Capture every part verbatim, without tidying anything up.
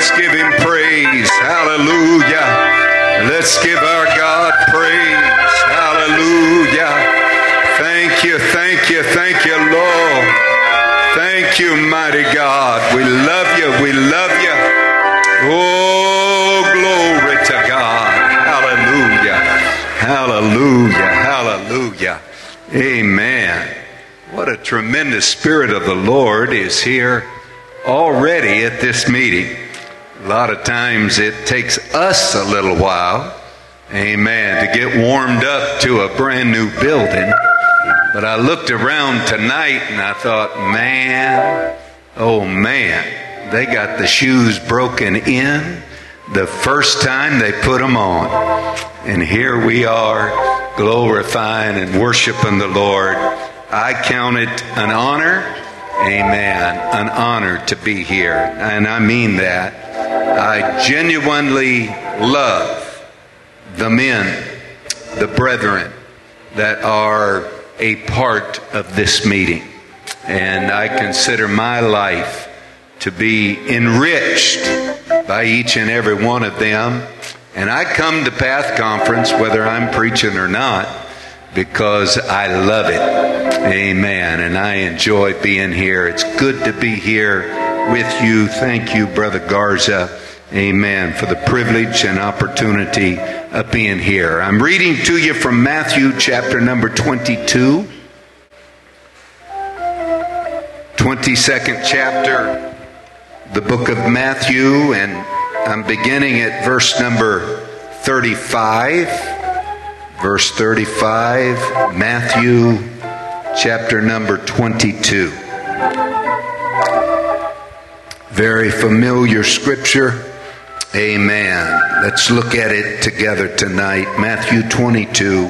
let's give him praise. Hallelujah. Let's give our God praise. Hallelujah. Thank you, thank you, thank you, Lord. Thank you, mighty God. We love you, we love you. Oh, glory to God. Hallelujah. Hallelujah. Hallelujah. Amen. What a tremendous Spirit of the Lord is here already at this meeting. A lot of times it takes us a little while, amen, to get warmed up to a brand new building. But I looked around tonight and I thought, man, oh man, they got the shoes broken in the first time they put them on. And here we are glorifying and worshiping the Lord. I count it an honor, amen, an honor to be here. And I mean that. I genuinely love the men, the brethren that are a part of this meeting. And I consider my life to be enriched by each and every one of them. And I come to Path Conference, whether I'm preaching or not, because I love it. Amen. And I enjoy being here. It's good to be here with you. Thank you, Brother Garza. Amen. For the privilege and opportunity of being here. I'm reading to you from Matthew chapter number twenty-two. twenty-second chapter, the book of Matthew, and I'm beginning at verse number thirty-five. Verse thirty-five, Matthew chapter number twenty-two. Very familiar scripture. Amen. Let's look at it together tonight. Matthew twenty-two,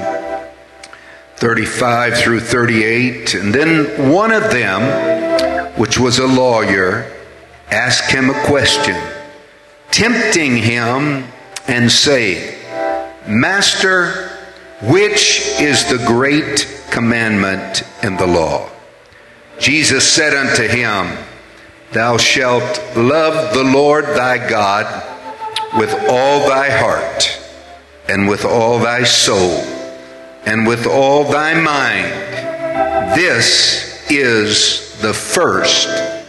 thirty-five through thirty-eight. And then one of them, which was a lawyer, asked him a question, tempting him and saying, Master, which is the great commandment in the law? Jesus said unto him, Thou shalt love the Lord thy God with all thy heart, and with all thy soul, and with all thy mind. This is the first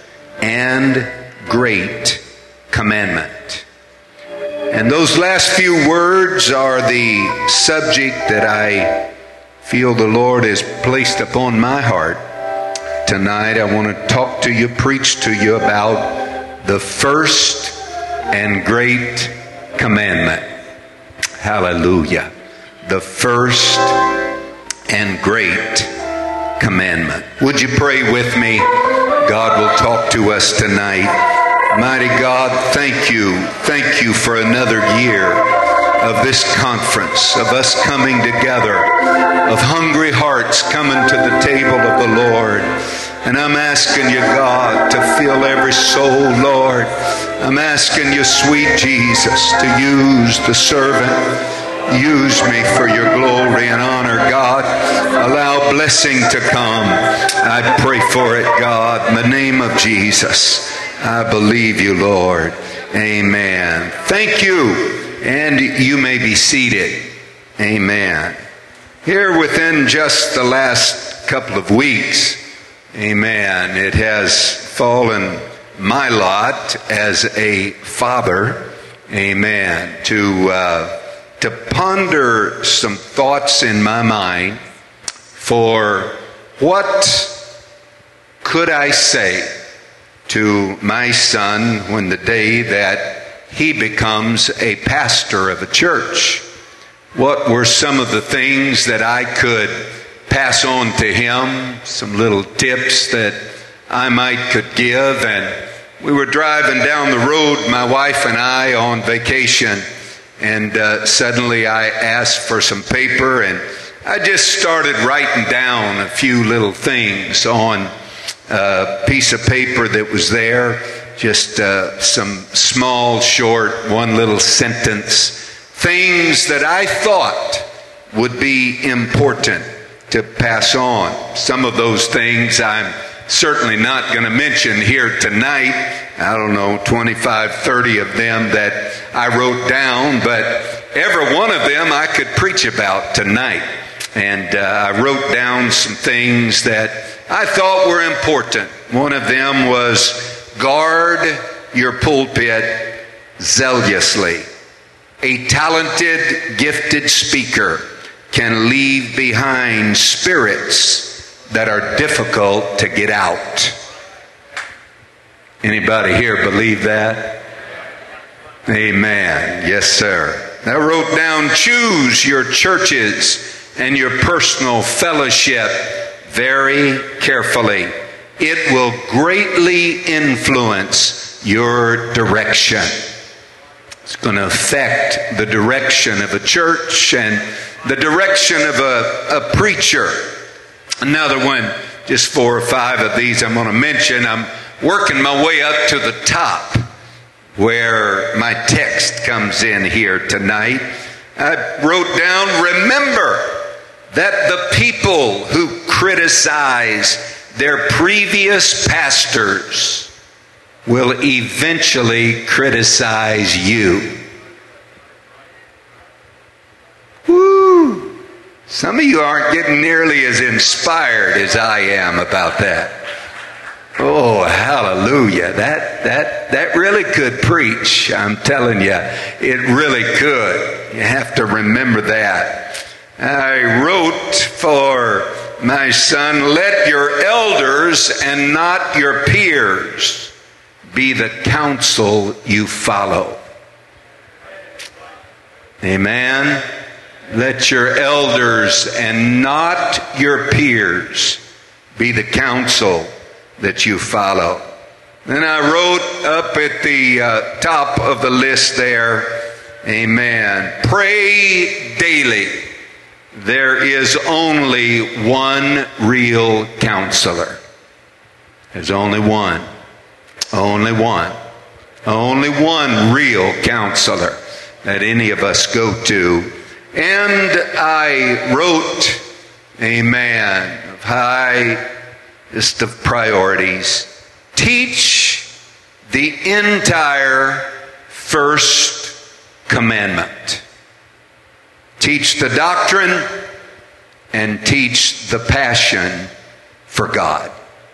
and great commandment. And those last few words are the subject that I feel the Lord has placed upon my heart. Tonight I want to talk to you, preach to you about the first and great commandment. Hallelujah. The first and great commandment. Would you pray with me? God will talk to us tonight. Mighty God, thank you. Thank you for another year of this conference, of us coming together, of hungry hearts coming to the table of the Lord. And I'm asking you, God, to fill every soul, Lord. I'm asking you, sweet Jesus, to use the servant. Use me for your glory and honor, God. Allow blessing to come. I pray for it, God, in the name of Jesus. I believe you, Lord. Amen. Thank you. And you may be seated. Amen. Here within just the last couple of weeks, amen, it has fallen my lot as a father, amen, to uh, to ponder some thoughts in my mind for what could I say to my son when the day that he becomes a pastor of a church. What were some of the things that I could pass on to him, some little tips that I might could give? And we were driving down the road, my wife and I, on vacation, and uh, suddenly I asked for some paper, and I just started writing down a few little things on a piece of paper that was there, just uh, some small, short, one little sentence, things that I thought would be important to pass on. Some of those things I'm certainly not going to mention here tonight. I don't know, twenty-five, thirty of them that I wrote down, but every one of them I could preach about tonight. And uh, I wrote down some things that I thought were important. One of them was guard your pulpit zealously. A talented, gifted speaker can leave behind spirits that are difficult to get out. Anybody here believe that? Amen. Yes, sir. I wrote down, choose your churches and your personal fellowship very carefully. It will greatly influence your direction. It's going to affect the direction of a church and the direction of a, a preacher. Another one, just four or five of these I'm going to mention. I'm working my way up to the top where my text comes in here tonight. I wrote down, remember that the people who criticize their previous pastors will eventually criticize you. Woo! Some of you aren't getting nearly as inspired as I am about that. Oh, hallelujah. That that that really could preach. I'm telling you, it really could. You have to remember that. I wrote for my son, let your elders and not your peers be the counsel you follow. Amen. Let your elders and not your peers be the counsel that you follow. Then I wrote up at the uh, top of the list there, amen, pray daily. There is only one real counselor. There's only one. Only one. Only one real counselor that any of us go to. And I wrote, amen, of high list of priorities. Teach the entire first commandment. Teach the doctrine and teach the passion for God.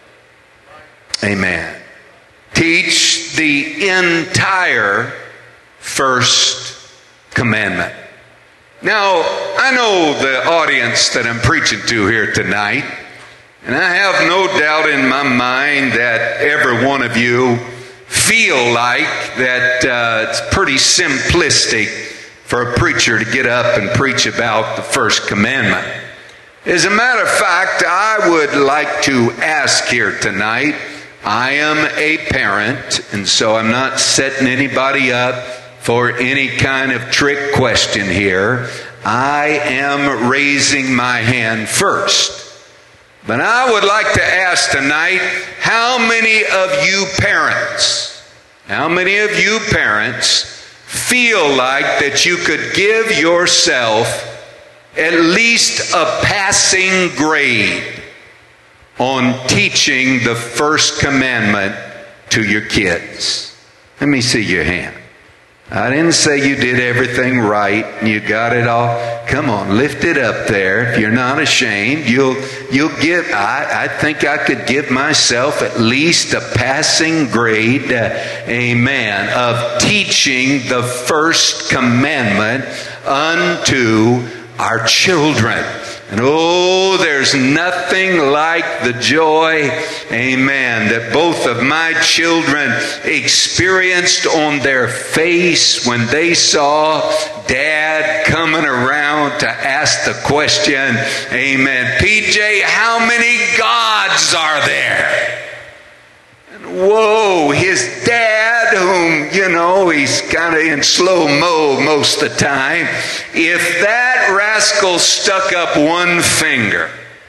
Amen. Teach the entire first commandment. Now, I know the audience that I'm preaching to here tonight, and I have no doubt in my mind that every one of you feel like that uh, it's pretty simplistic for a preacher to get up and preach about the first commandment. As a matter of fact, I would like to ask here tonight, I am a parent, and so I'm not setting anybody up for any kind of trick question here. I am raising my hand first. But I would like to ask tonight, how many of you parents, how many of you parents feel like that you could give yourself at least a passing grade on teaching the first commandment to your kids? Let me see your hand. I didn't say you did everything right and you got it all. Come on, lift it up there. If you're not ashamed, you'll you'll give. I, I think I could give myself at least a passing grade, uh, amen, of teaching the first commandment unto our children. And oh, there's nothing like the joy, amen, that both of my children experienced on their face when they saw Dad coming around to ask the question, amen, P J, how many gods are there? Whoa, his dad, whom, you know, he's kind of in slow-mo most of the time, if that rascal stuck up one finger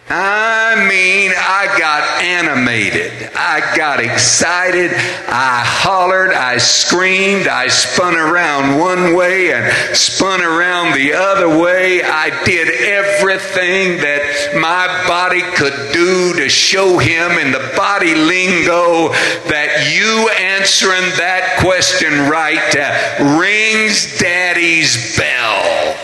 I mean, I got animated. I got excited. I hollered. I screamed. I spun around one way and spun around the other way. I did everything that my body could do to show him in the body lingo that you answering that question right uh, rings Daddy's bell.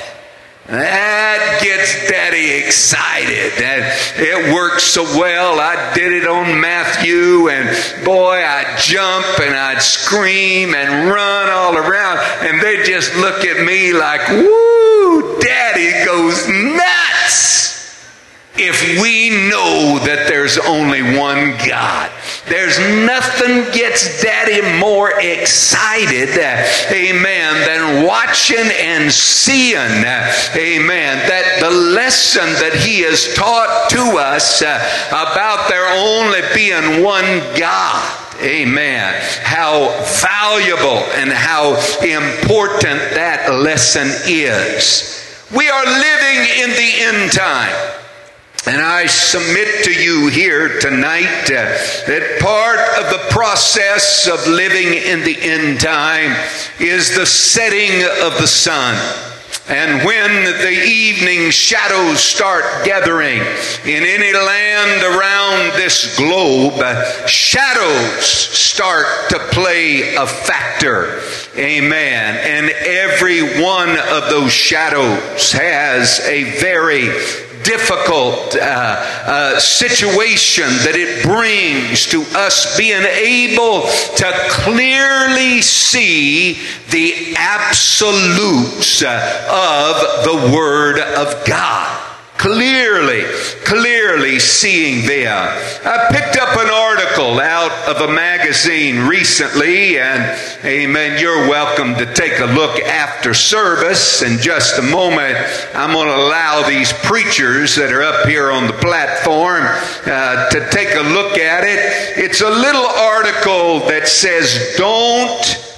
That gets Daddy excited. And it works so well. I did it on Matthew, and boy, I'd jump and I'd scream and run all around, and they'd just look at me like, woo, Daddy goes nuts. If we know that there's only one God, there's nothing gets Daddy more excited, uh, amen, than watching and seeing, uh, amen, that the lesson that he has taught to us uh, about there only being one God. Amen. How valuable and how important that lesson is. We are living in the end time. And I submit to you here tonight uh, that part of the process of living in the end time is the setting of the sun. And when the evening shadows start gathering in any land around this globe, uh, shadows start to play a factor. Amen. And every one of those shadows has a very difficult uh, uh, situation that it brings to us being able to clearly see the absolutes uh, of the Word of God. Clearly, clearly seeing them. I picked up an article out of a magazine recently, and amen, you're welcome to take a look after service. In just a moment, I'm going to allow these preachers that are up here on the platform uh, to take a look at it. It's a little article that says, "Don't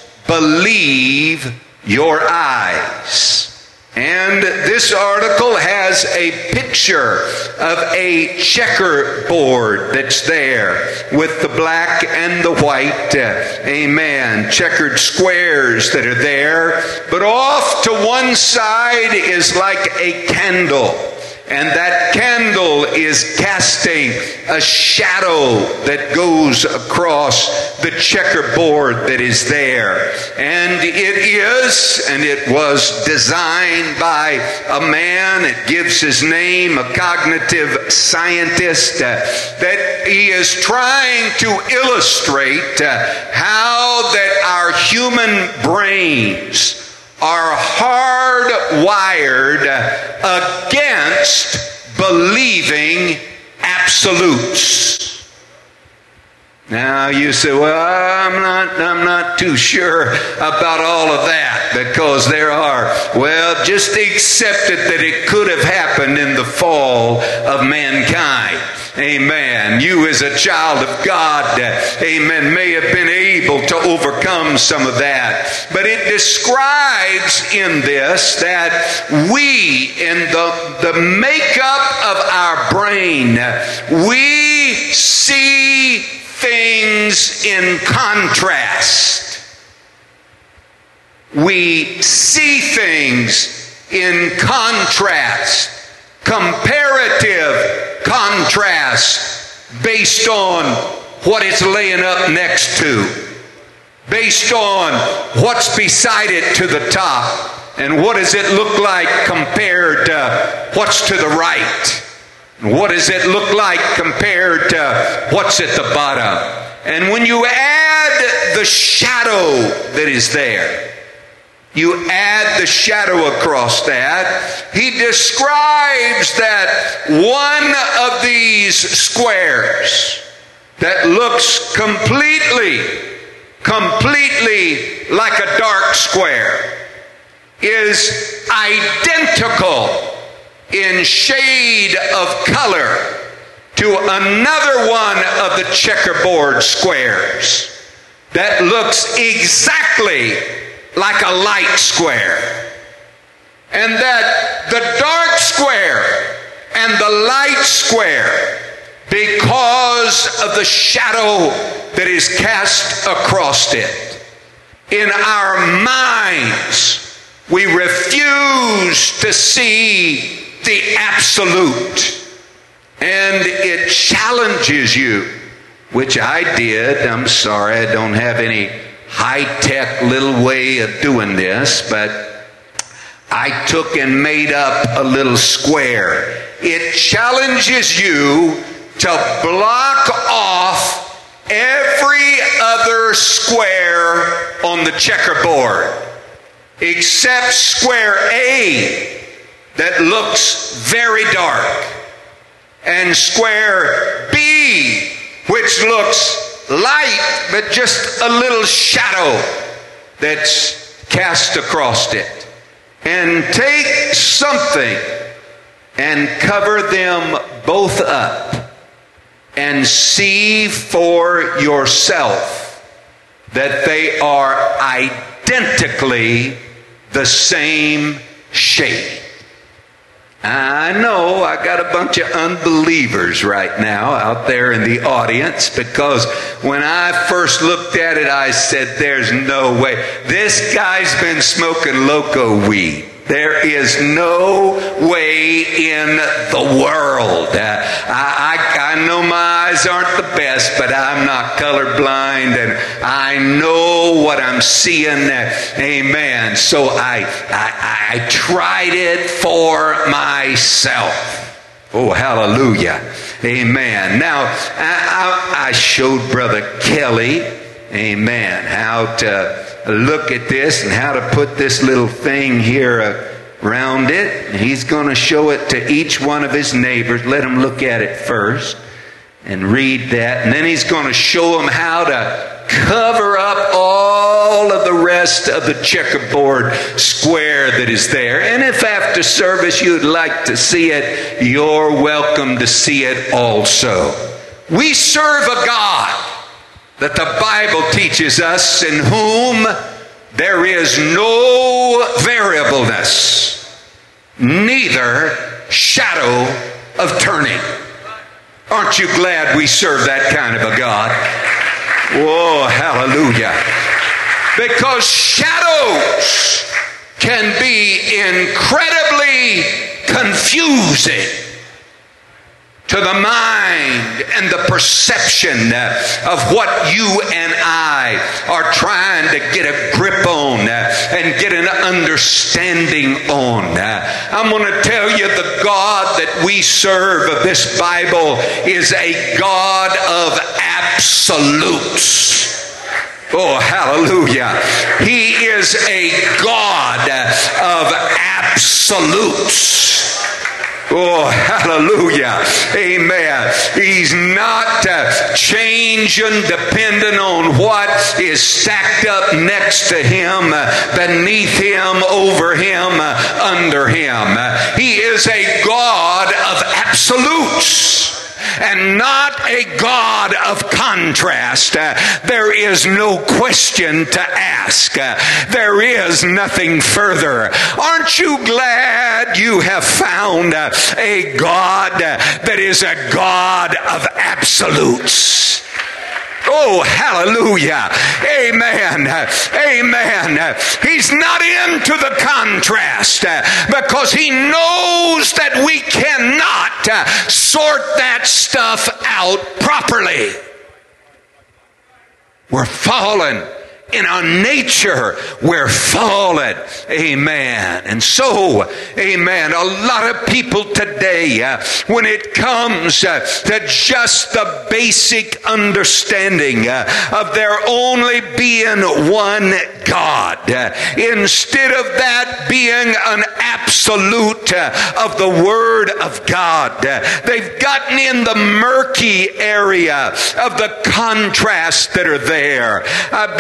believe your eyes." And this article has a picture of a checkerboard that's there with the black and the white, uh, amen, checkered squares that are there. But off to one side is like a candle. And that candle is casting a shadow that goes across the checkerboard that is there. And it is, and it was designed by a man, it gives his name, a cognitive scientist, uh, that he is trying to illustrate uh, how that our human brains are hardwired against believing absolutes. Now you say, well, I'm not, I'm not too sure about all of that, because there are, well, just accept it that it could have happened in the fall of mankind. Amen. You as a child of God, amen, may have been able to overcome some of that. But it describes in this that we, in the, the makeup of our brain, we see things in contrast. We see things in contrast. Comparative contrast based on what it's laying up next to, based on what's beside it to the top, and what does it look like compared to what's to the right, and what does it look like compared to what's at the bottom. And when you add the shadow that is there, you add the shadow across that, he describes that one of these squares that looks completely, completely like a dark square is identical in shade of color to another one of the checkerboard squares that looks exactly like a light square. And that the dark square and the light square, because of the shadow that is cast across it. In our minds, we refuse to see the absolute. And it challenges you, which I did. I'm sorry, I don't have any high-tech little way of doing this, but I took and made up a little square. It challenges you to block off every other square on the checkerboard except square A that looks very dark, and square B which looks light but just a little shadow that's cast across it. And take something and cover them both up and see for yourself that they are identically the same shade. I know I got a bunch of unbelievers right now out there in the audience, because when I first looked at it, I said, there's no way. This guy's been smoking loco weed. There is no way in the world. Uh, I, I, I know my eyes aren't the best, but I'm not colorblind, and I know what I'm seeing. Uh, amen. So I, I, I tried it for myself. Oh, hallelujah. Amen. Now, I, I, I showed Brother Kelly, amen, how to look at this and how to put this little thing here around it. And he's going to show it to each one of his neighbors. Let them look at it first and read that. And then he's going to show them how to cover up all of the rest of the checkerboard square that is there. And if after service you'd like to see it, you're welcome to see it also. We serve a God that the Bible teaches us, in whom there is no variableness, neither shadow of turning. Aren't you glad we serve that kind of a God? Whoa, hallelujah. Because shadows can be incredibly confusing to the mind and the perception of what you and I are trying to get a grip on and get an understanding on. I'm going to tell you, the God that we serve of this Bible is a God of absolutes. Oh, hallelujah. He is a God of absolutes. Oh, hallelujah. Amen. He's not uh, changing depending on what is stacked up next to him, uh, beneath him, over him, uh, under him. Uh, he is a God of absolutes, and not a God of contrast. Uh, there is no question to ask. Uh, there is nothing further. Aren't you glad you have found uh, a God uh, that is a God of absolutes? Oh, hallelujah. Amen. Amen. He's not into the contrast because he knows that we cannot sort that stuff out properly. We're fallen. In our nature, we're fallen. Amen. And so, amen, a lot of people today, uh, when it comes uh, to just the basic understanding uh, of there only being one God, uh, instead of that being an absolute uh, of the Word of God, uh, they've gotten in the murky area of the contrasts that are there. I've been teaching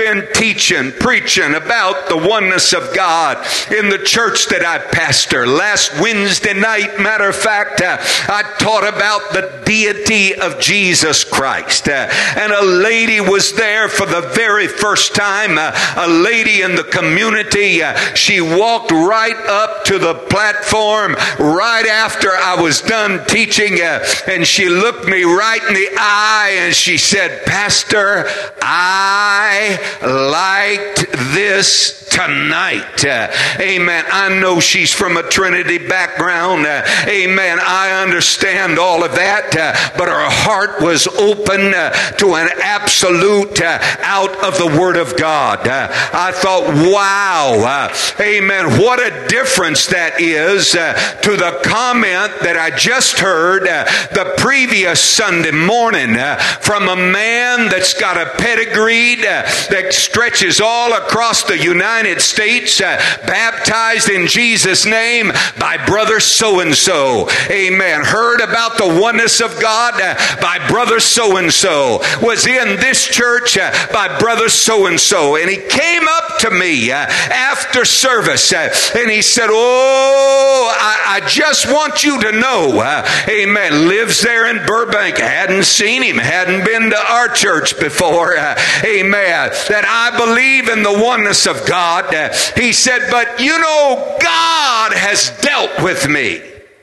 teaching, preaching about the oneness of God in the church that I pastor. Last Wednesday night, matter of fact, uh, I taught about the deity of Jesus Christ. Uh, and a lady was there for the very first time, uh, a lady in the community. Uh, she walked right up to the platform right after I was done teaching, uh, and she looked me right in the eye and she said, "Pastor, I liked this tonight." Uh, amen. I know she's from a Trinity background. Uh, amen. I understand all of that, uh, but her heart was open uh, to an absolute uh, out of the Word of God. Uh, I thought, wow, uh, amen, what a difference that is uh, to the comment that I just heard uh, the previous Sunday morning uh, from a man that's got a pedigree uh, that stretches all across the United States, uh, baptized in Jesus' name by brother so-and-so. Amen. Heard about the oneness of God uh, by brother so-and-so. Was in this church uh, by brother so-and-so. And he came up to me uh, after service uh, and he said, "Oh, I, I just want you to know," uh, amen, lives there in Burbank, hadn't seen him, hadn't been to our church before, uh, amen, that I believe in the oneness of God. Uh, he said, "But you know, God has dealt with me."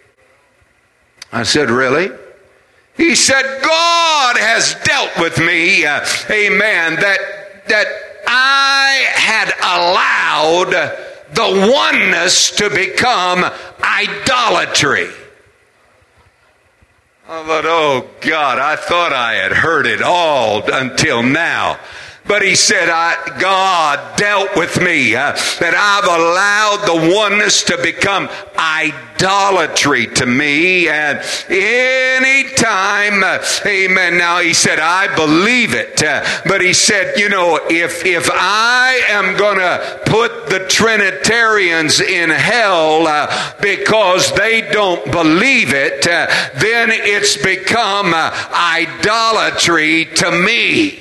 I said, "Really?" He said, "God has dealt with me, uh, amen, that, that I had allowed the oneness to become idolatry." I thought, oh God, I thought I had heard it all until now. But he said, I, God dealt with me, uh, that I've allowed the oneness to become idolatry to me. And anytime, uh, amen. Now he said, I believe it. Uh, but he said, you know, if, if I am going to put the Trinitarians in hell uh, because they don't believe it, uh, then it's become uh, idolatry to me.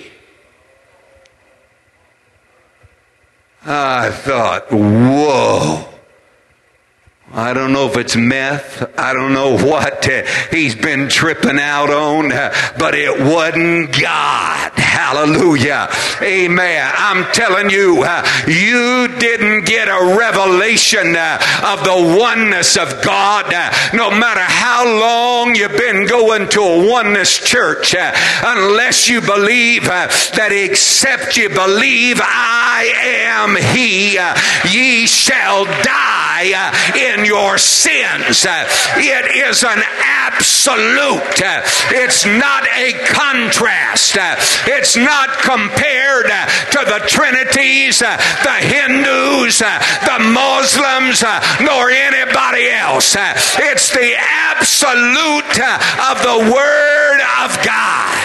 I thought, whoa. I don't know if it's meth. I don't know what uh, he's been tripping out on, uh, but it wasn't God. Hallelujah. Amen. I'm telling you, uh, you didn't get a revelation uh, of the oneness of God, uh, no matter how long you've been going to a oneness church, uh, unless you believe uh, that except you believe I am He, uh, ye shall die uh, in your sins. Uh, it is an absolute. Uh, it's not a contrast. Uh, it's not compared uh, to the Trinities, uh, the Hindus, uh, the Muslims, uh, nor anybody else. Uh, it's the absolute uh, of the Word of God.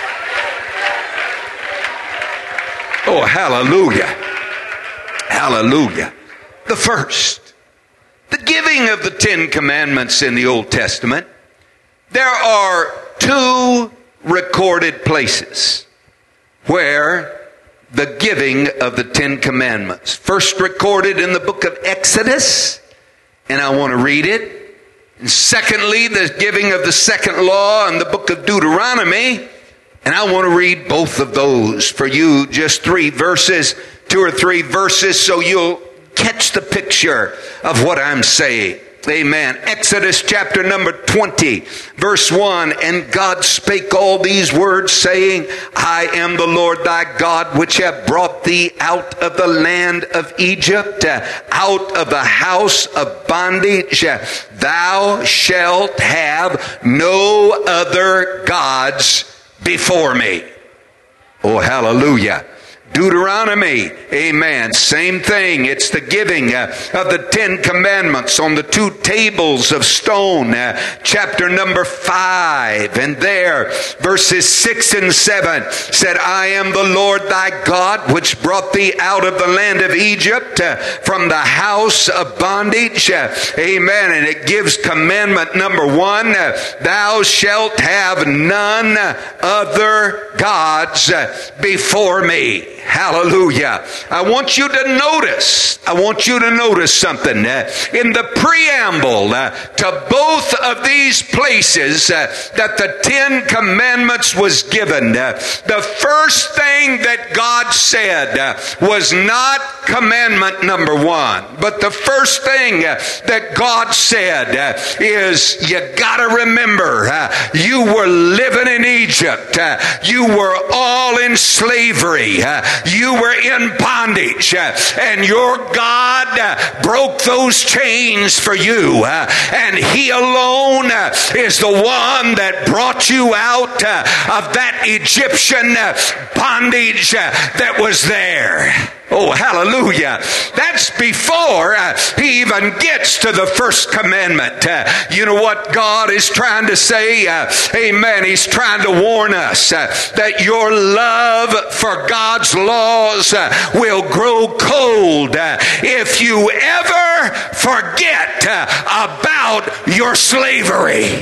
Oh, hallelujah. Hallelujah. The first. The giving of the Ten Commandments in the Old Testament, there are two recorded places where the giving of the Ten Commandments. First recorded in the book of Exodus, and I want to read it. And secondly, the giving of the second law in the book of Deuteronomy, and I want to read both of those for you, just three verses, two or three verses, so you'll catch the picture of what I'm saying. Amen. Exodus chapter number twenty, verse one. And God spake all these words, saying, I am the Lord thy God, which have brought thee out of the land of Egypt, out of the house of bondage. Thou shalt have no other gods before me. Oh, hallelujah. Deuteronomy, amen, same thing. It's the giving uh, of the Ten Commandments on the two tables of stone, uh, chapter number five. And there, verses six and seven said, I am the Lord thy God, which brought thee out of the land of Egypt, uh, from the house of bondage. Uh, amen. And it gives commandment number one, uh, thou shalt have none other gods uh, before me. Hallelujah. I want you to notice, I want you to notice something. Uh, in the preamble uh, to both of these places uh, that the Ten Commandments was given, uh, the first thing that God said uh, was not commandment number one, but the first thing uh, that God said uh, is, you gotta remember, uh, you were living in Egypt. Uh, you were all in slavery. Uh, you were in bondage. Uh, and your God uh, broke those chains for you. Uh, and He alone uh, is the one that brought you out uh, of that Egyptian uh, bondage uh, that was there. Oh, hallelujah. That's before uh, he even gets to the first commandment. Uh, you know what God is trying to say? Uh, amen. He's trying to warn us uh, that your love for God's laws uh, will grow cold uh, if you ever forget uh, about your slavery.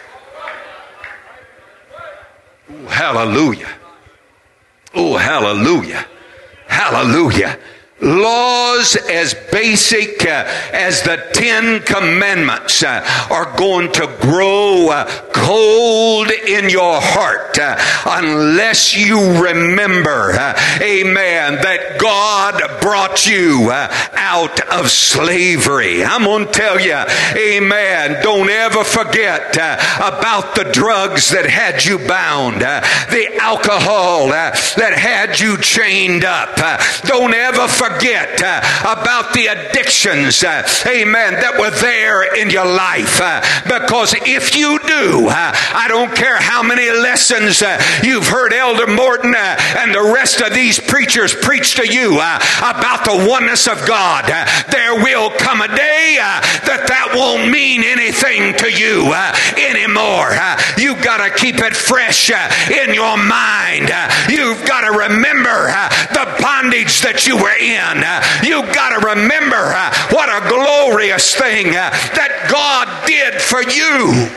Oh, hallelujah. Oh, hallelujah. Hallelujah. Laws as basic uh, as the Ten Commandments uh, are going to grow uh, cold in your heart uh, unless you remember, uh, amen, that God brought you uh, out of slavery. I'm going to tell you, amen, don't ever forget uh, about the drugs that had you bound, uh, the alcohol uh, that had you chained up. Uh, don't ever forget Forget uh, about the addictions, uh, amen, that were there in your life. Uh, because if you do, uh, I don't care how many lessons uh, you've heard Elder Morton uh, and the rest of these preachers preach to you uh, about the oneness of God, uh, there will come a day uh, that that won't mean anything to you uh, anymore. Uh, you've got to keep it fresh uh, in your mind. Uh, you've got to remember uh, the bondage that you were in. Uh, you've got to remember uh, what a glorious thing uh, that God did for you.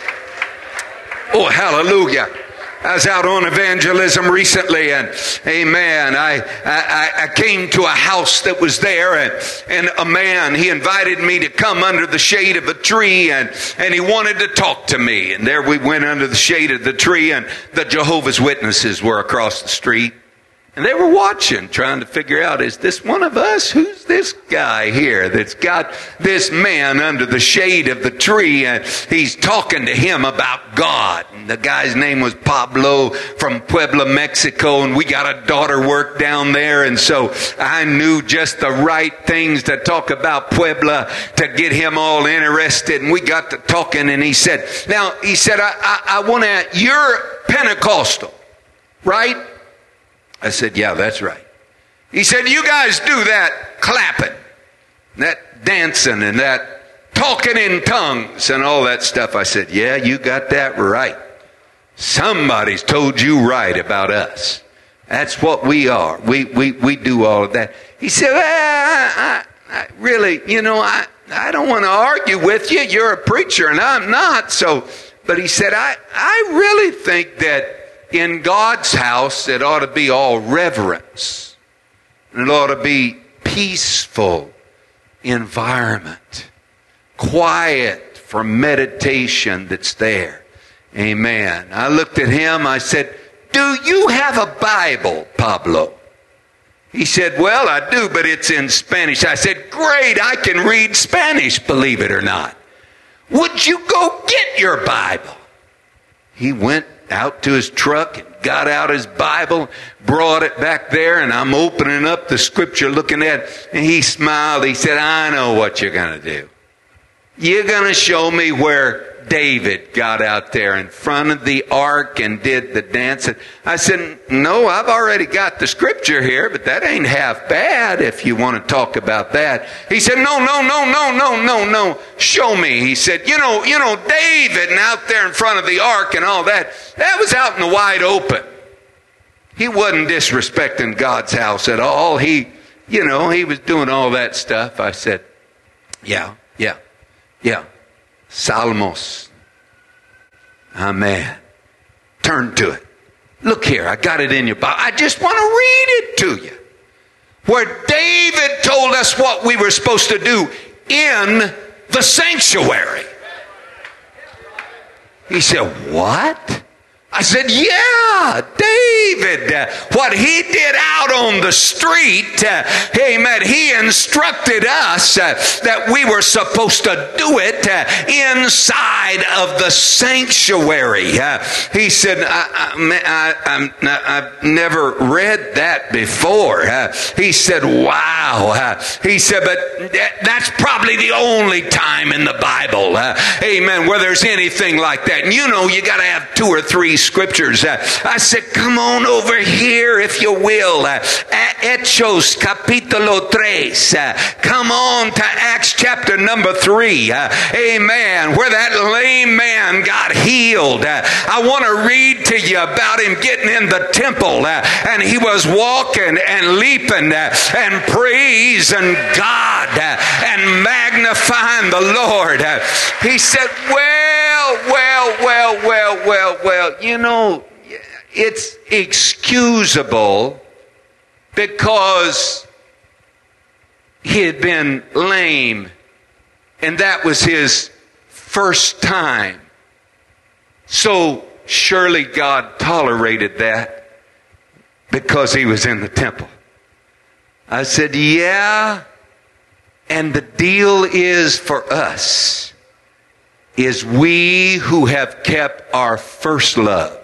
Oh, hallelujah. I was out on evangelism recently, and amen, I, I, I came to a house that was there, and, and a man, he invited me to come under the shade of a tree, and, and he wanted to talk to me. And there we went under the shade of the tree, and the Jehovah's Witnesses were across the street. And they were watching, trying to figure out, is this one of us? Who's this guy here that's got this man under the shade of the tree, and he's talking to him about God? And the guy's name was Pablo from Puebla, Mexico, and we got a daughter work down there, and so I knew just the right things to talk about Puebla to get him all interested. And we got to talking, and he said, now, he said, I, I, I want to, you're Pentecostal, right? I said, yeah, that's right. He said, you guys do that clapping, that dancing, and that talking in tongues and all that stuff. I said, yeah, you got that right. Somebody's told you right about us. That's what we are. We we we do all of that. He said, well, I, I, I really, you know, I, I don't want to argue with you. You're a preacher and I'm not. So, but he said, I, I really think that in God's house, it ought to be all reverence. And it ought to be peaceful environment. Quiet for meditation that's there. Amen. I looked at him. I said, do you have a Bible, Pablo? He said, well, I do, but it's in Spanish. I said, great, I can read Spanish, believe it or not. Would you go get your Bible? He went out to his truck and got out his Bible, brought it back there, and I'm opening up the scripture, looking at it, and he smiled. He said, I know what you're going to do. You're going to show me where David got out there in front of the ark and did the dance. I said, no, I've already got the scripture here, but that ain't half bad if you want to talk about that. He said, no, no, no, no, no, no, no. Show me. He said, you know, you know, David and out there in front of the ark and all that, that was out in the wide open. He wasn't disrespecting God's house at all. He, you know, he was doing all that stuff. I said, yeah, yeah, yeah. Salmos. Amen. Turn to it. Look here, I got it in your Bible. I just want to read it to you. Where David told us what we were supposed to do in the sanctuary. He said, what? I said, yeah, David, uh, what he did out on the street, uh, amen, he instructed us uh, that we were supposed to do it uh, inside of the sanctuary. Uh, he said, I, I, I, I, I've never read that before. Uh, he said, wow. Uh, he said, but that's probably the only time in the Bible, uh, amen, where there's anything like that. And you know, you got to have two or three scriptures. Uh, I said, come on over here if you will. Uh, Hechos capítulo tres. Uh, come on to Acts chapter number three. Uh, amen. Where that lame man got healed. Uh, I want to read to you about him getting in the temple. Uh, and he was walking and leaping uh, and praising God uh, and magnifying the Lord. Uh, he said, well, well, well, well, well, well, you know, it's excusable because he had been lame and that was his first time. So surely God tolerated that because he was in the temple. I said, yeah, and the deal is for us is we who have kept our first love.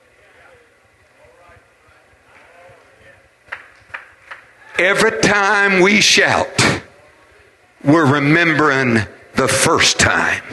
Every time we shout, we're remembering the first time.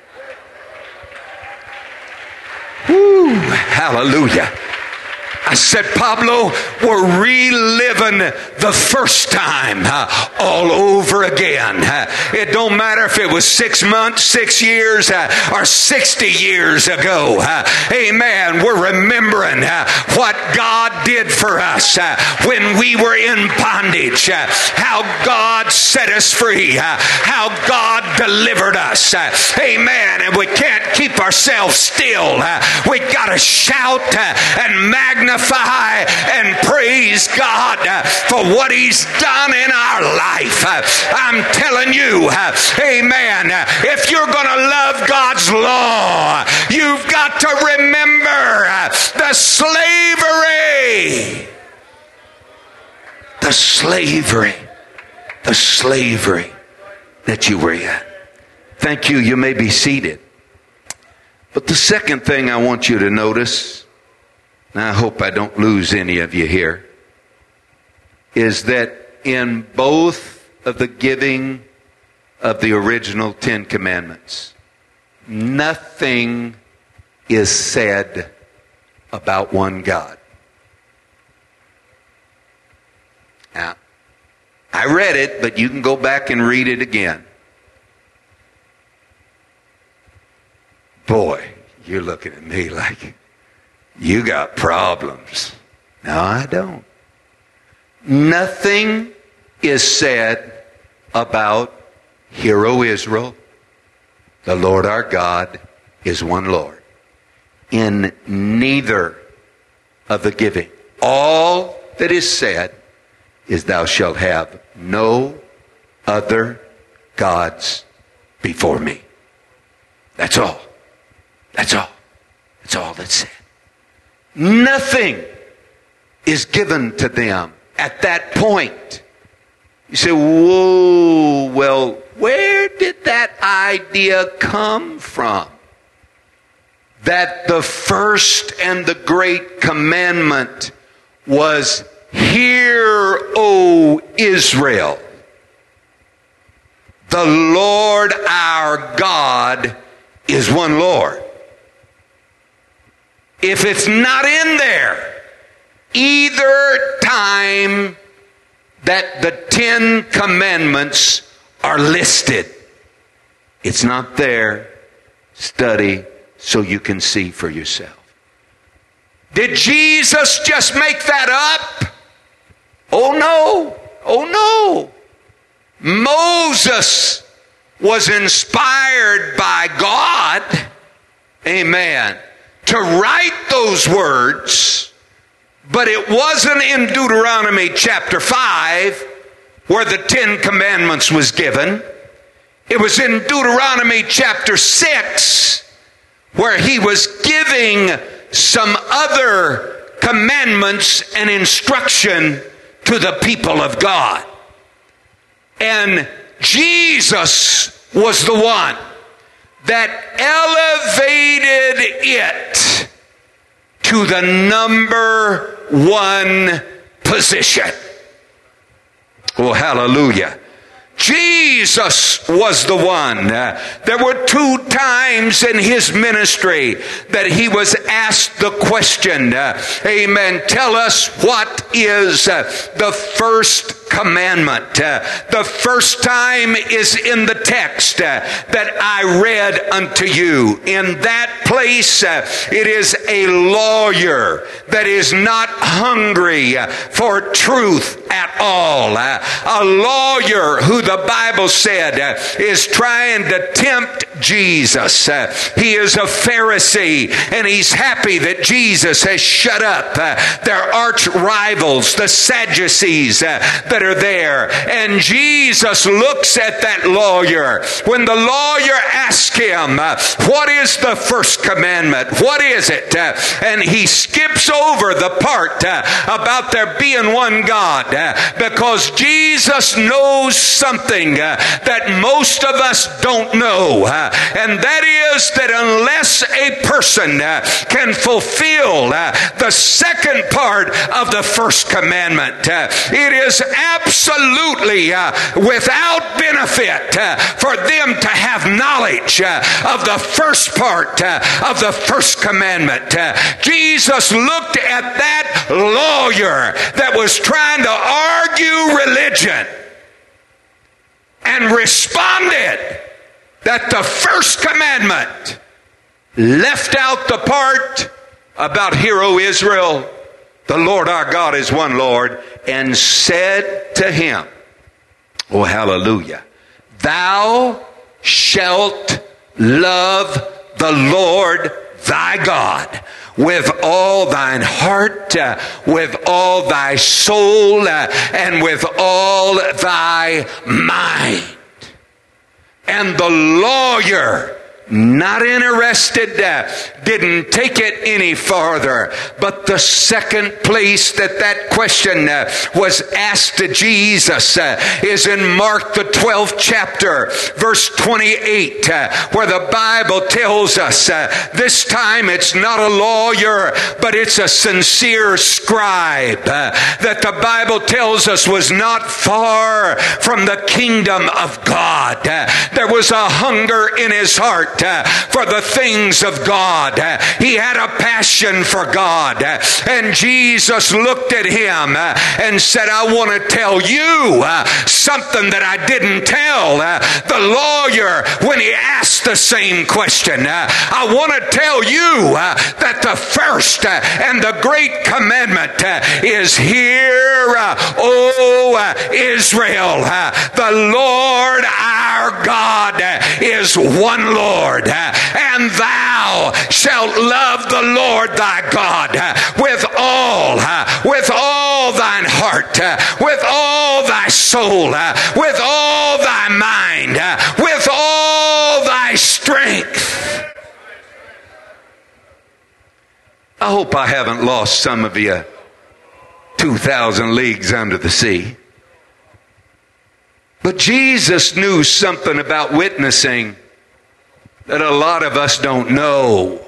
Woo, hallelujah. I said, Pablo, we're reliving the first time uh, all over again. Uh, it don't matter if it was six months, six years, uh, or sixty years ago. Uh, amen. We're remembering uh, what God did for us uh, when we were in bondage. Uh, how God set us free. Uh, how God delivered us. Uh, amen. And we can't keep ourselves still. Uh, we got to shout uh, and magnify and praise God uh, for what He's done in our life. Uh, I'm telling you, uh, amen, uh, if you're going to love God's law, you've got to remember uh, the slavery. The slavery. The slavery that you were in. Thank you. You may be seated. But the second thing I want you to notice, and I hope I don't lose any of you here, is that in both of the giving of the original Ten Commandments, nothing is said about one God. Now, I read it, but you can go back and read it again. Boy, you're looking at me like you got problems. No, I don't. Nothing is said about, Hear, O Israel, the Lord our God is one Lord. In neither of the giving. All that is said is, Thou shalt have no other gods before me. That's all. That's all. That's all that's said. Nothing is given to them at that point. You say, whoa, well, where did that idea come from? That the first and the great commandment was, Hear, O Israel, the Lord our God is one Lord. If it's not in there, either time that the Ten Commandments are listed, it's not there. Study so you can see for yourself. Did Jesus just make that up? Oh no. Oh no. Moses was inspired by God, amen, to write those words But it wasn't in Deuteronomy chapter five where the Ten Commandments was given. It was in Deuteronomy chapter six where he was giving some other commandments and instruction to the people of God. And Jesus was the one that elevated it to the number one position. Oh, hallelujah. Jesus was the one. Uh, there were two times in his ministry that he was asked the question, uh, amen, tell us what is uh, the first commandment. Uh, the first time is in the text uh, that I read unto you. In that place, uh, it is a lawyer that is not hungry uh, for truth at all. Uh, a lawyer who the Bible said uh, is trying to tempt Jesus. Uh, he is a Pharisee, and he's happy that Jesus has shut up uh, their arch rivals, the Sadducees uh, that are there. And Jesus looks at that lawyer. When the lawyer asks him, uh, what is the first commandment? What is it? Uh, and he skips over the part uh, about there being one God, uh, because Jesus knows something uh, that most of us don't know. Uh, and that is that unless a person uh, can fulfill uh, the second part of the first commandment, uh, it is absolutely uh, without benefit uh, for them to have knowledge uh, of the first part uh, of the first commandment. Uh, Jesus looked at that lawyer that was trying to argue religion and responded that the first commandment left out the part about, hear, O Israel, the Lord our God is one Lord, and said to him, oh hallelujah, thou shalt love the Lord thy God with all thine heart, uh, with all thy soul, uh, and with all thy mind. And the lawyer, not interested, uh, didn't take it any farther. But the second place that that question uh, was asked to Jesus uh, is in Mark the twelfth chapter, verse twenty-eight, uh, where the Bible tells us uh, this time it's not a lawyer, but it's a sincere scribe uh, that the Bible tells us was not far from the kingdom of God. Uh, there was a hunger in his heart Uh, for the things of God. Uh, he had a passion for God. Uh, and Jesus looked at him uh, and said, I want to tell you uh, something that I didn't tell uh, the lawyer when he asked the same question. Uh, I want to tell you uh, that the first uh, and the great commandment uh, is, hear, uh, O uh, Israel, uh, the Lord our God uh, is one Lord. And thou shalt love the Lord thy God with all, with all thine heart, with all thy soul, with all thy mind, with all thy strength. I hope I haven't lost some of you two thousand leagues under the sea. But Jesus knew something about witnessing that a lot of us don't know.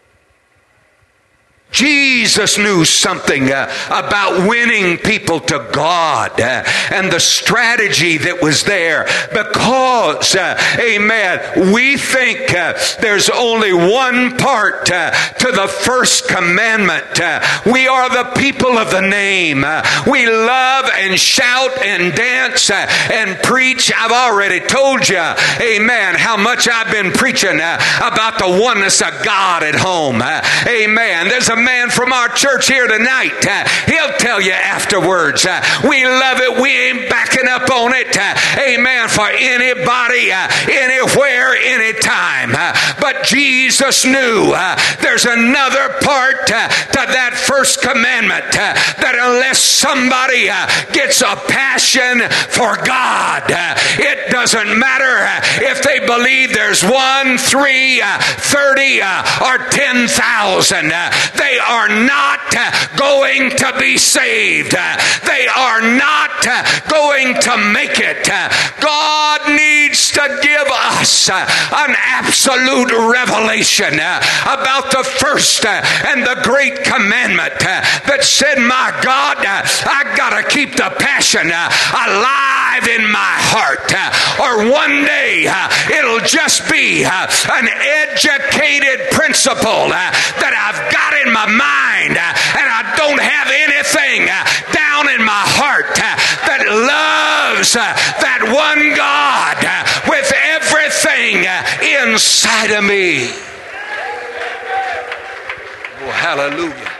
Jesus knew something uh, about winning people to God uh, and the strategy that was there, because, uh, amen, we think uh, there's only one part uh, to the first commandment. Uh, we are the people of the name. Uh, we love and shout and dance uh, and preach. I've already told you, amen, how much I've been preaching uh, about the oneness of God at home. Uh, amen. There's a man from our church here tonight. Uh, he'll tell you afterwards. Uh, we love it. We ain't backing up on it. Uh, amen. For anybody, uh, anywhere, anytime. Uh, but But Jesus knew uh, there's another part uh, to that first commandment, uh, that unless somebody uh, gets a passion for God, uh, it doesn't matter uh, if they believe there's one, three, uh, thirty, uh, or ten thousand. Uh, they are not uh, going to be saved. Uh, they are not uh, going to make it. Uh, God needs to give us uh, an absolute revelation uh, about the first uh, and the great commandment uh, that said, my God, uh, I gotta keep the passion uh, alive in my heart, uh, or one day uh, it'll just be uh, an educated principle uh, that I've got in my mind, uh, and I don't have anything uh, down in my heart uh, that loves uh, that one God uh, with everything uh, inside of me. Oh, hallelujah.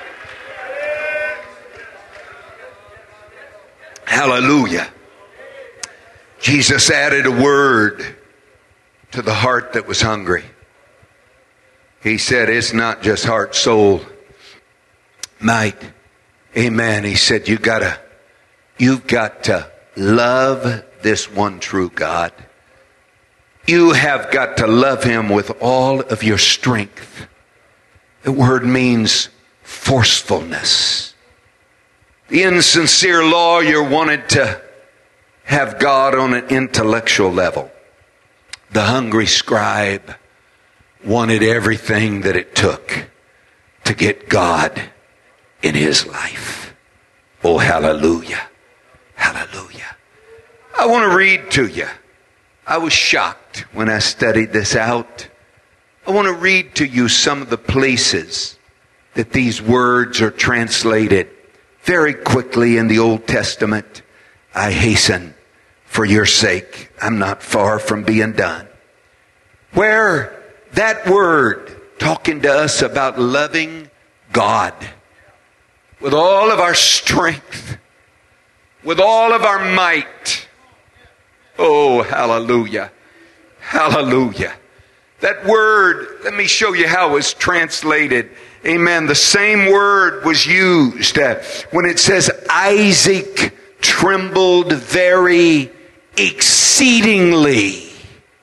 Hallelujah. Jesus added a word to the heart that was hungry. He said, it's not just heart, soul, might. Amen. He said, you gotta, you've got to love this one true God. You have got to love Him with all of your strength. The word means forcefulness. The insincere lawyer wanted to have God on an intellectual level. The hungry scribe wanted everything that it took to get God in his life. Oh, hallelujah. Hallelujah. I want to read to you. I was shocked when I studied this out. I want to read to you some of the places that these words are translated very quickly in the Old Testament. I hasten for your sake. I'm not far from being done. Where that word talking to us about loving God with all of our strength, with all of our might. Oh, hallelujah. Hallelujah. That word, let me show you how it was translated. Amen. The same word was used uh, when it says Isaac trembled very exceedingly.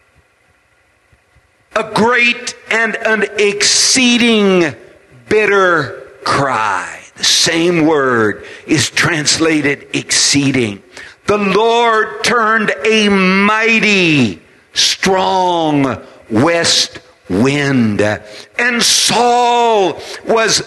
A great and an exceeding bitter cry. The same word is translated exceeding. The Lord turned a mighty, strong west wind, and Saul was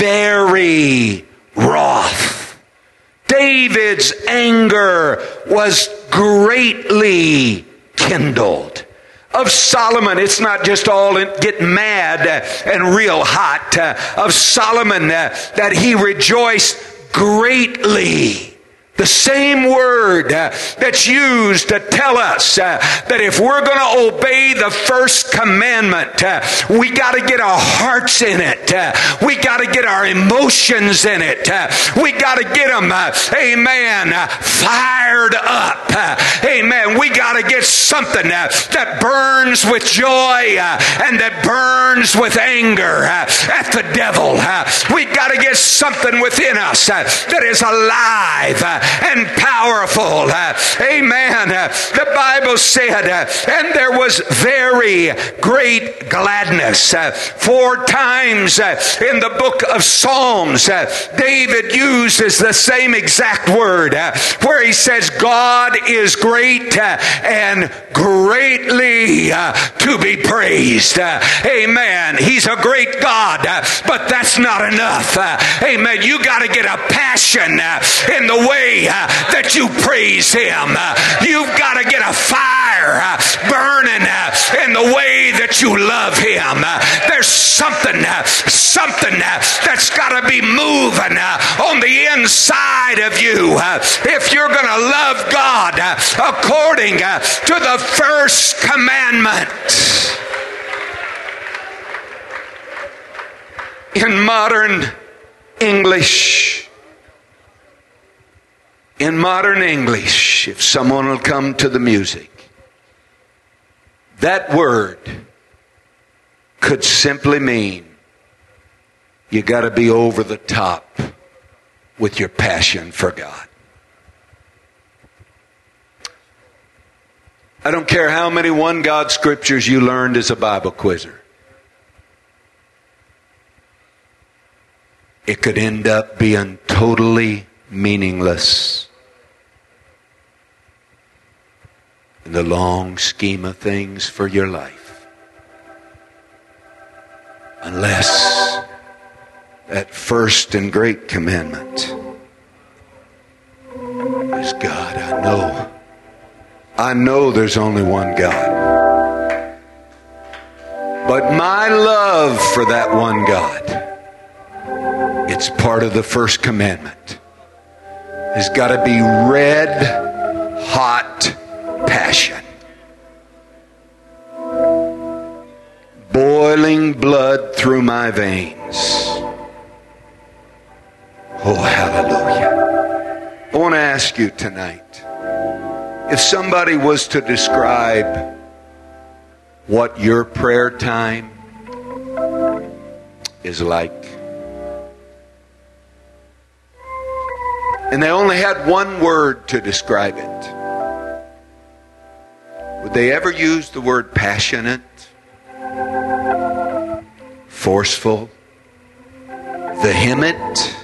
very wroth. David's anger was greatly kindled. Of Solomon, it's not just all in, getting mad uh, and real hot. Uh, of Solomon, uh, that he rejoiced greatly. The same word uh, that's used to tell us uh, that if we're going to obey the first commandment, uh, we got to get our hearts in it. Uh, we got to get our emotions in it. Uh, we got to get them, uh, amen, uh, fired up. Uh, amen. We got to get something uh, that burns with joy uh, and that burns with anger uh, at the devil. Uh, we got to get something within us uh, that is alive. Uh, and powerful. Uh, amen. Uh, the Bible said, uh, and there was very great gladness. Uh, four times uh, in the book of Psalms, uh, David uses the same exact word uh, where he says, God is great uh, and greatly uh, to be praised. Uh, amen. He's a great God, uh, but that's not enough. Uh, amen. You got to get a passion uh, in the way Uh, that you praise Him. Uh, you've got to get a fire uh, burning uh, in the way that you love Him. Uh, there's something, uh, something uh, that's got to be moving uh, on the inside of you. Uh, if you're going to love God uh, according uh, to the first commandment. In modern English, In modern English, if someone will come to the music, that word could simply mean you got to be over the top with your passion for God. I don't care how many one God scriptures you learned as a Bible quizzer. It could end up being totally meaningless in the long scheme of things for your life. Unless that first and great commandment is God. I know. I know there's only one God. But my love for that one God, it's part of the first commandment. It's got to be red hot passion. Boiling blood through my veins. Oh, hallelujah. I want to ask you tonight, if somebody was to describe what your prayer time is like, and they only had one word to describe it, would they ever use the word passionate, forceful, vehement?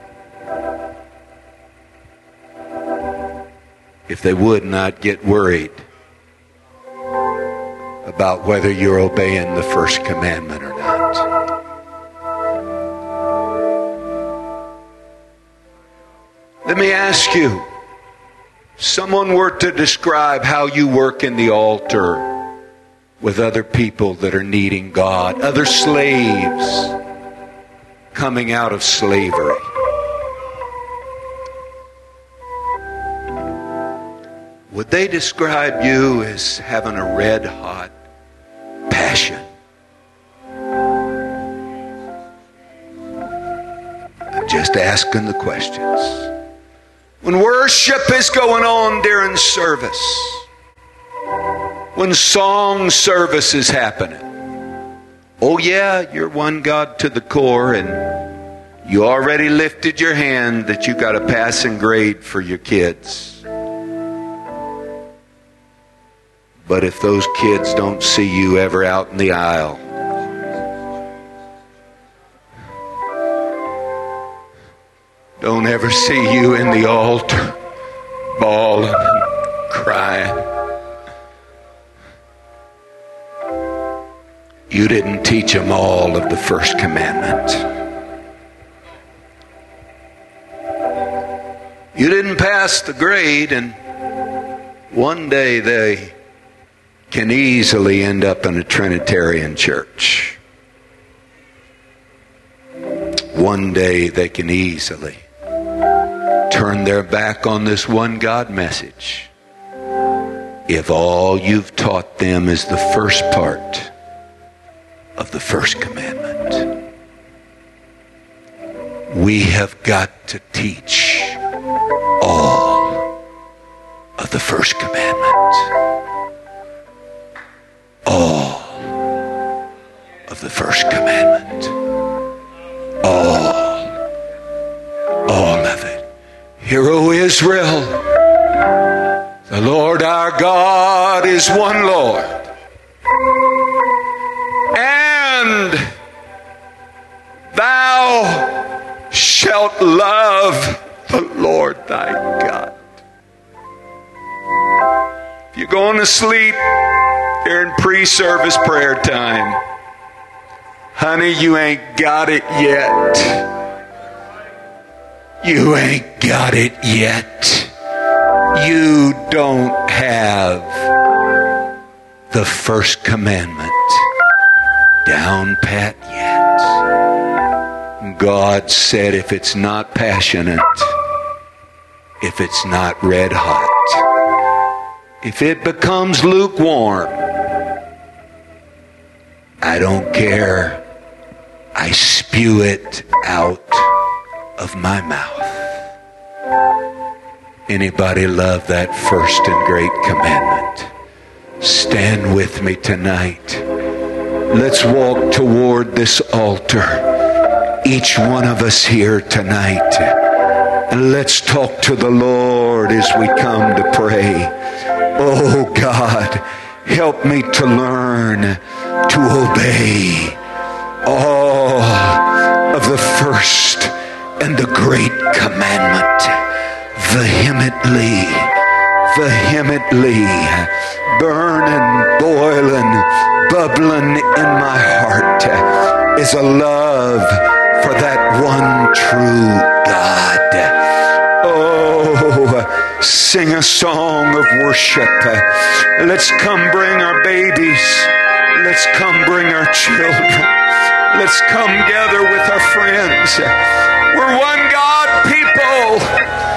If they would not get worried about whether you're obeying the first commandment or not. Let me ask you, if someone were to describe how you work in the altar with other people that are needing God, other slaves coming out of slavery, would they describe you as having a red hot passion? I'm just asking the questions. When worship is going on during service, when song service is happening, oh yeah, you're one God to the core, and you already lifted your hand that you got a passing grade for your kids. But if those kids don't see you ever out in the aisle, don't ever see you in the altar bawling and crying, you didn't teach them all of the first commandment. You didn't pass the grade, and one day they can easily end up in a Trinitarian church. One day they can easily turn their back on this one God message if all you've taught them is the first part of the first commandment. We have got to teach all of the first commandment. All of the first commandment. All. All of it. Hear, O Israel, the Lord our God is one Lord. And thou shalt love the Lord thy God. If you're going to sleep during pre-service prayer time, honey, you ain't got it yet. You ain't got it yet. You don't have the first commandment down pat yet. God said if it's not passionate, if it's not red hot, if it becomes lukewarm, I don't care. I spew it out of my mouth. Anybody love that first and great commandment? Stand with me tonight. Let's walk toward this altar, each one of us here tonight. And let's talk to the Lord as we come to pray. Oh God, help me to learn to obey all of the first and the great commandment vehemently, vehemently, burning, boiling, bubbling in my heart is a love for that one true God. Oh, sing a song of worship. Let's come bring our babies. Let's come bring our children. Let's come gather with our friends. We're one God people.